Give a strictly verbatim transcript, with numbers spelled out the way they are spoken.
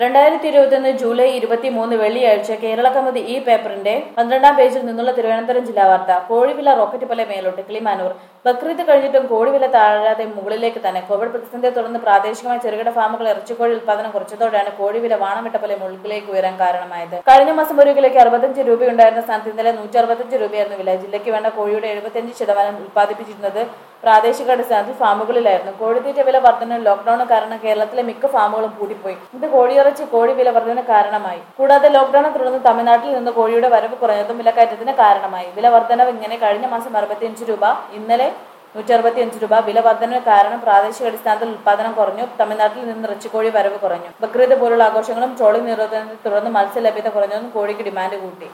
രണ്ടായിരത്തി ഇരുപത്തിയൊന്ന് ജൂലൈ ഇരുപത്തിമൂന്ന് വെള്ളിയാഴ്ച കേരള കൗമുദി ഈ പേപ്പറിന്റെ പന്ത്രണ്ടാം പേജിൽ നിന്നുള്ള തിരുവനന്തപുരം ജില്ലാ വാർത്ത. കോഴിവില റോക്കറ്റ് പോലെ മേലോട്ട്. കിളിമാനൂർ. ബക്രീദ് കഴിഞ്ഞിട്ടും കോഴിവില താഴാതെ മുകളിലേക്ക് തന്നെ. കോവിഡ് പ്രതിസന്ധിയെ തുടർന്ന് പ്രാദേശികമായ ചെറുകിട ഫാമുകൾ ഇറച്ചിക്കോഴി ഉൽപ്പാദനം കുറച്ചതോടെയാണ് കോഴിവില വാണമിട്ട പോലെ മുകളിലേക്ക് ഉയരാൻ കാരണമായത്. കഴിഞ്ഞ മാസം ഒരു കിലോയ്ക്ക് അറുപത്തഞ്ച് രൂപയുണ്ടായിരുന്ന സ്ഥാനത്ത് ഇന്നലെ നൂറ്റി അറുപത്തഞ്ച് രൂപയായിരുന്നു വില. ജില്ലയ്ക്ക് വേണ്ട കോഴിയുടെ എഴുപത്തിയഞ്ച് ശതമാനം ഉൽപ്പാദിപ്പിച്ചിരുന്നത് പ്രാദേശികാടിസ്ഥാനത്തിൽ ഫാമുകളിലായിരുന്നു. കോഴിത്തീറ്റ വില വർധന ലോക്ഡൌൺ കാരണം കേരളത്തിലെ മിക്ക ഫാമുകളും പൂട്ടിപ്പോയി. ഇത് കോഴിയിറച്ചി കോഴി വില വർധന കാരണമായി. കൂടാതെ ലോക്ഡൌണെ തുടർന്ന് തമിഴ്നാട്ടിൽ നിന്ന് കോഴിയുടെ വരവ് കുറഞ്ഞതും വിലക്കയറ്റത്തിന് കാരണമായി. വില വർധനവ് ഇങ്ങനെ കഴിഞ്ഞ മാസം അറുപത്തിയഞ്ച് രൂപ, ഇന്നലെ നൂറ്റി അറുപത്തിയഞ്ച് രൂപ. വില വർധനവിന് കാരണം പ്രാദേശിക അടിസ്ഥാനത്തിൽ ഉൽപ്പാദനം കുറഞ്ഞു. തമിഴ്നാട്ടിൽ നിന്ന് ഇറച്ചിക്കോഴി വരവ് കുറഞ്ഞു. ബക്രീദ് പോലുള്ള ആഘോഷങ്ങളും ട്രോളിംഗ് നിരോധനത്തെ തുടർന്ന് മത്സ്യ ലഭ്യത കുറഞ്ഞതും കോഴിക്ക് ഡിമാൻഡ് കൂട്ടി.